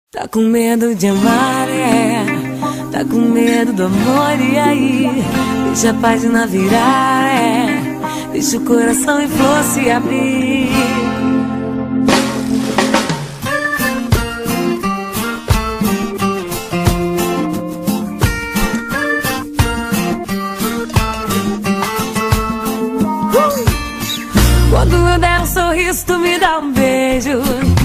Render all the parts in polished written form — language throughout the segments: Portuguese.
Tá com medo de amar, tá com medo do amor, e aí? Deixa a página virar, deixa o coração em flor se abrir. Quando eu der um sorriso, tu me dá um beijo.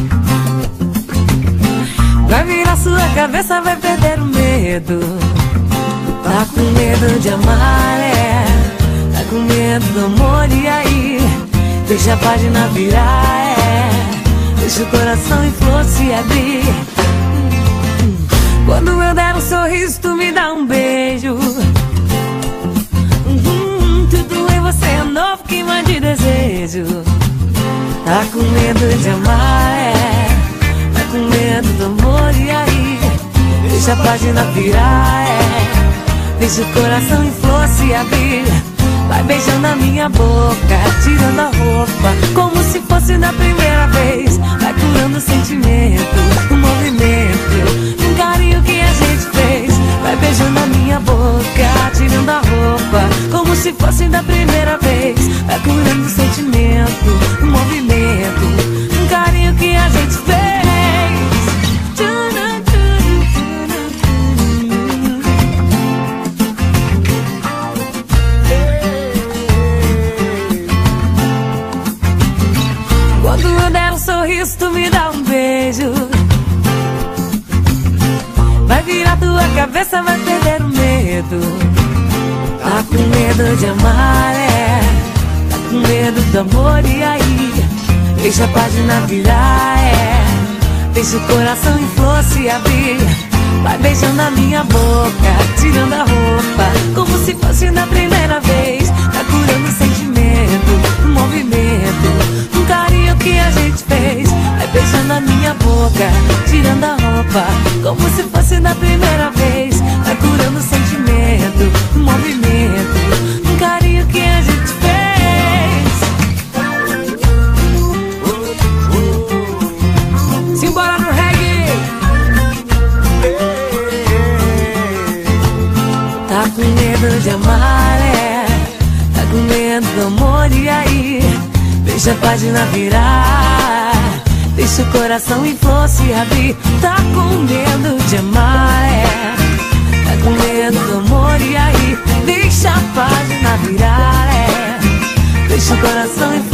Vai virar sua cabeça, vai perder o medo. Tá com medo de amar, tá com medo do amor, e aí? Deixa a página virar, deixa o coração em flor se abrir. Quando eu der um sorriso, tu me dá um beijo. Tudo em você é novo, queima de desejo. Tá com medo de amar, tá com medo do amor, e aí? Deixa a página virar, deixa o coração em flor se abrir. Vai beijando a minha boca, tirando a roupa, como se fosse na primeira vez. Vai curando o sentimento, o movimento, um carinho que a gente fez. Vai beijando a minha boca, tirando a roupa, como se fosse da primeira vez. Vai curando o sentimento, o movimento, um carinho que a gente fez. Quando eu der um sorriso, tu me dá um beijo. Vai virar tua cabeça, vai perder o medo. Tá com medo de amar, tá com medo do amor, e aí? Deixa a página virar, deixa o coração em flor se abrir. Vai beijando a minha boca, tirando a roupa, como se fosse na primeira vez. Tá curando o sentimento, o movimento, um carinho que a gente fez. Vai beijando a minha boca, tirando a roupa, como se fosse na primeira vez. Vai curando o sentimento, o movimento, um carinho que a gente fez. Simbora no reggae. Tá com medo de amar, tá com medo do amor, e aí? Deixa a página virar, deixa o coração em flor se abrir. Tá com medo de amar, tá com medo do amor, e aí? Deixa a página virar, deixa o coração em flor.